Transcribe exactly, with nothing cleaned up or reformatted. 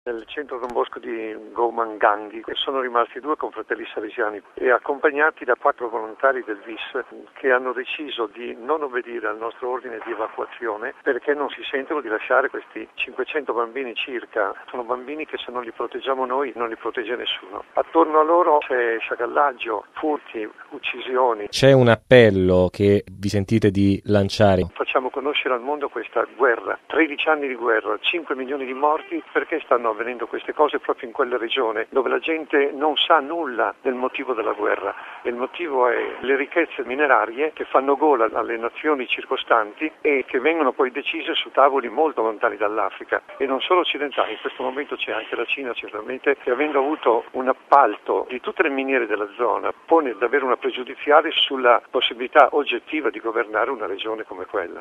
Nel centro Don Bosco di Gomanganghi sono rimasti due confratelli salesiani e accompagnati da quattro volontari del V I S che hanno deciso di non obbedire al nostro ordine di evacuazione perché non si sentono di lasciare questi cinquecento bambini circa. Sono bambini che se non li proteggiamo noi non li protegge nessuno. Attorno a loro c'è sciacallaggio, furti, uccisioni. C'è un appello che vi sentite di lanciare? Facciamo conoscere al mondo questa guerra, tredici anni di guerra, cinque milioni di morti, perché stanno avvenendo queste cose proprio in quella regione dove la gente non sa nulla del motivo della guerra. E il motivo è le ricchezze minerarie che fanno gola alle nazioni circostanti e che vengono poi decise su tavoli molto lontani dall'Africa e non solo occidentali. In questo momento c'è anche la Cina certamente che, avendo avuto un appalto di tutte le miniere della zona, pone davvero una pregiudiziale sulla possibilità oggettiva di governare una regione come quella.